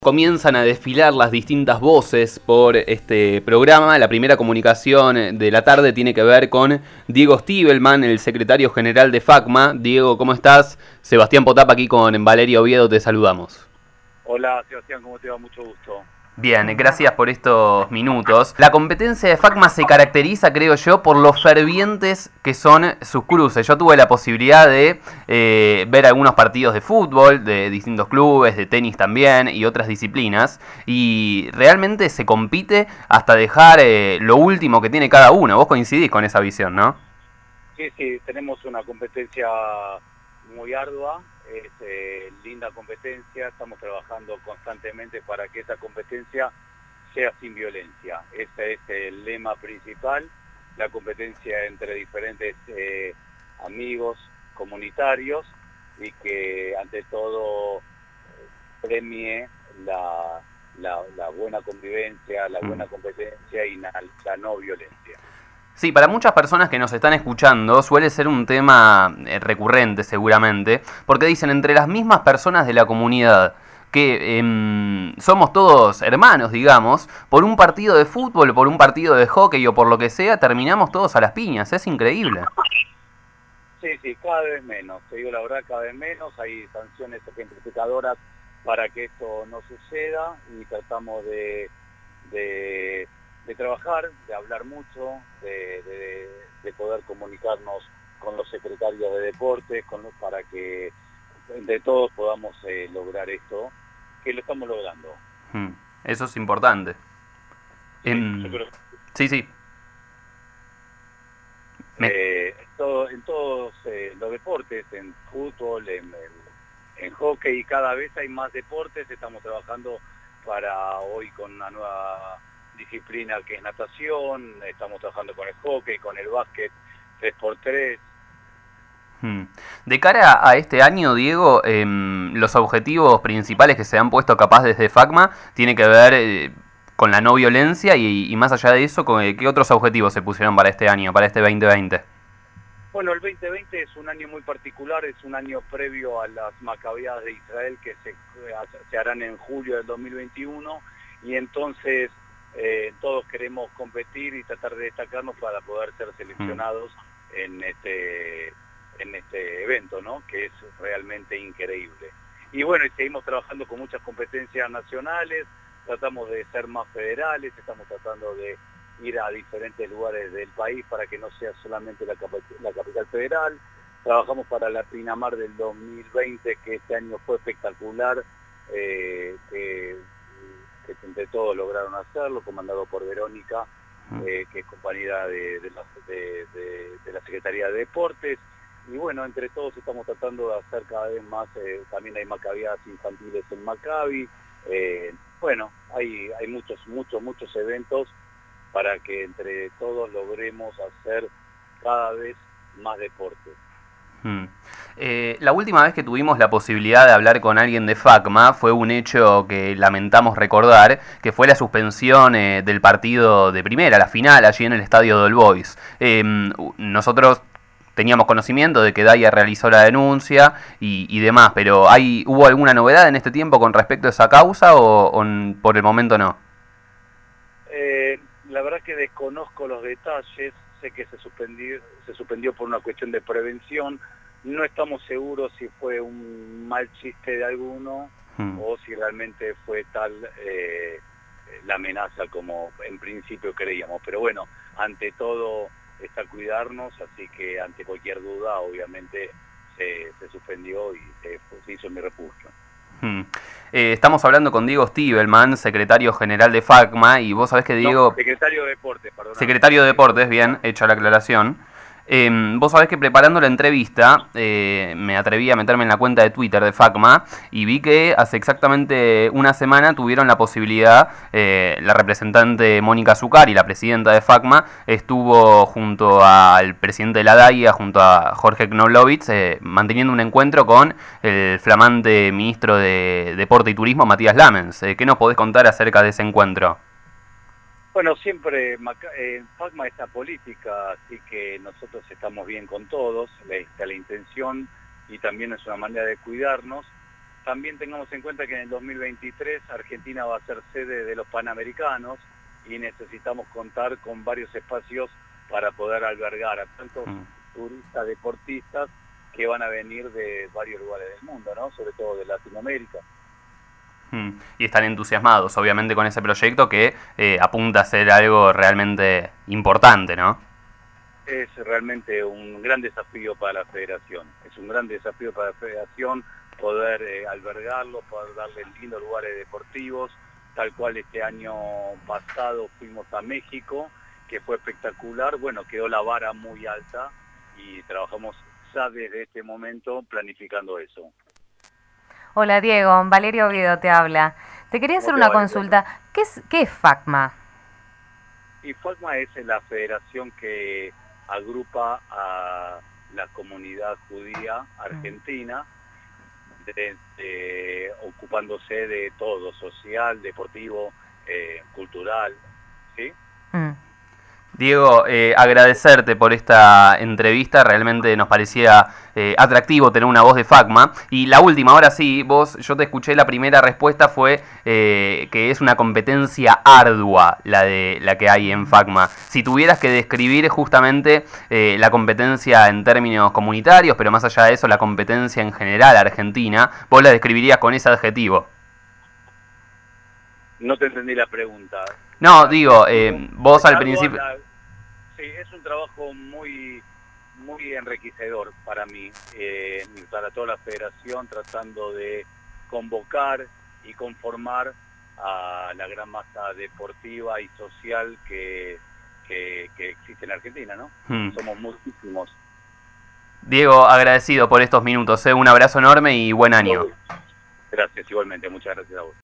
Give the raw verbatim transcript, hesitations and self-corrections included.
Comienzan a desfilar las distintas voces por este programa. La primera comunicación de la tarde tiene que ver con Diego Stiebelman, el secretario general de FACMA. Diego, ¿cómo estás? Sebastián Potapa aquí con Valeria Oviedo, te saludamos. Hola Sebastián, ¿cómo te va? Mucho gusto. Bien, gracias por estos minutos. La competencia de FACMA se caracteriza, creo yo, por lo fervientes que son sus cruces. Yo tuve la posibilidad de eh, ver algunos partidos de fútbol, de distintos clubes, de tenis también y otras disciplinas, y realmente se compite hasta dejar eh, lo último que tiene cada uno. Vos coincidís con esa visión, ¿no? Sí, sí, tenemos una competencia muy ardua, es eh, linda competencia, estamos trabajando constantemente para que esa competencia sea sin violencia. Ese es el lema principal, la competencia entre diferentes eh, amigos comunitarios y que ante todo premie la, la, la buena convivencia, la buena competencia y la, la no violencia. Sí, para muchas personas que nos están escuchando suele ser un tema eh, recurrente seguramente, porque dicen entre las mismas personas de la comunidad que eh, somos todos hermanos, digamos, por un partido de fútbol, por un partido de hockey o por lo que sea, terminamos todos a las piñas. Es increíble. Sí, sí, cada vez menos, te digo la verdad, cada vez menos, hay sanciones ejemplificadoras para que esto no suceda y tratamos de... de de trabajar, de hablar mucho, de, de, de poder comunicarnos con los secretarios de deportes, con los, para que entre todos podamos eh, lograr esto, que lo estamos logrando. Hmm, eso es importante. Sí, en... yo creo... sí, sí. Me... Eh, en, todo, en todos eh, los deportes, en fútbol, en, en, en hockey, cada vez hay más deportes, estamos trabajando para hoy con una nueva disciplina que es natación, estamos trabajando con el hockey, con el básquet tres por tres. Hmm. De cara a este año, Diego, eh, los objetivos principales que se han puesto capaz desde FACMA tiene que ver eh, con la no violencia y, y más allá de eso, con, ¿qué otros objetivos se pusieron para este año, para este veinte veinte? Bueno, el veinte veinte es un año muy particular, es un año previo a las Macabeadas de Israel que se, se harán en julio del dos mil veintiuno y entonces Eh, todos queremos competir y tratar de destacarnos para poder ser seleccionados mm. en este en este evento, ¿no? Que es realmente increíble. Y bueno, y seguimos trabajando con muchas competencias nacionales, tratamos de ser más federales, estamos tratando de ir a diferentes lugares del país para que no sea solamente la, cap la capital federal. Trabajamos para la Pinamar del dos mil veinte, que este año fue espectacular, eh, que que entre todos lograron hacerlo, comandado por Verónica, eh, que es compañera de, de, la, de, de, de la Secretaría de Deportes, y bueno, entre todos estamos tratando de hacer cada vez más, eh, también hay macabeadas infantiles en Maccabi, eh, bueno, hay, hay muchos, muchos, muchos eventos para que entre todos logremos hacer cada vez más deporte. Hmm. Eh, la última vez que tuvimos la posibilidad de hablar con alguien de FACMA fue un hecho que lamentamos recordar, que fue la suspensión eh, del partido de primera, la final, allí en el estadio del Boys. Eh, nosotros teníamos conocimiento de que Daya realizó la denuncia y, y demás, pero ¿hay, ¿hubo alguna novedad en este tiempo con respecto a esa causa o, o por el momento no? Eh, la verdad que desconozco los detalles. Sé que se suspendió, se suspendió por una cuestión de prevención, no estamos seguros si fue un mal chiste de alguno hmm. o si realmente fue tal eh, la amenaza como en principio creíamos, pero bueno, ante todo está cuidarnos, así que ante cualquier duda obviamente se, se suspendió y se, se hizo mi refugio. Hmm. Eh, estamos hablando con Diego Stiebelman, secretario general de FACMA, y vos sabés que Diego... No, secretario de Deportes, perdón. Secretario de Deportes, bien, hecha la aclaración. Eh, vos sabés que preparando la entrevista eh, me atreví a meterme en la cuenta de Twitter de FACMA y vi que hace exactamente una semana tuvieron la posibilidad, eh, la representante Mónica Zuccari, la presidenta de FACMA, estuvo junto al presidente de la DAIA, junto a Jorge Knoblovitz, eh, manteniendo un encuentro con el flamante ministro de Deporte y Turismo, Matías Lamens. Eh, ¿Qué nos podés contar acerca de ese encuentro? Bueno, siempre en FACMA está política, así que nosotros estamos bien con todos, está la intención y también es una manera de cuidarnos. también tengamos en cuenta que en el dos mil veintitrés Argentina va a ser sede de los Panamericanos y necesitamos contar con varios espacios para poder albergar a tantos mm. turistas deportistas que van a venir de varios lugares del mundo, ¿no? Sobre todo de Latinoamérica. Mm. Y están entusiasmados, obviamente, con ese proyecto que eh, apunta a ser algo realmente importante, ¿no? Es realmente un gran desafío para la federación. Es un gran desafío para la federación poder eh, albergarlo, poder darle lindos lugares deportivos, tal cual este año pasado fuimos a México, que fue espectacular. Bueno, quedó la vara muy alta y trabajamos ya desde este momento planificando eso. Hola Diego, Valeria Oviedo te habla. Te quería hacer una consulta. ¿Qué es, qué es FACMA? Y FACMA es la federación que agrupa a la comunidad judía argentina, de, de, ocupándose de todo, social, deportivo, eh, cultural, ¿sí? Mm. Diego, eh, agradecerte por esta entrevista, realmente nos parecía eh, atractivo tener una voz de FACMA. Y la última, ahora sí, vos, yo te escuché, la primera respuesta fue eh, que es una competencia ardua la de la que hay en FACMA. Si tuvieras que describir justamente eh, la competencia en términos comunitarios, pero más allá de eso, la competencia en general argentina, vos la describirías con ese adjetivo. No te entendí la pregunta. No, digo, eh, vos al principio... La... Sí, es un trabajo muy muy enriquecedor para mí, eh, y para toda la federación, tratando de convocar y conformar a la gran masa deportiva y social que, que, que existe en Argentina, ¿no? Hmm. Somos muchísimos. Diego, agradecido por estos minutos, ¿eh? Un abrazo enorme y buen año. Gracias, igualmente, muchas gracias a vos.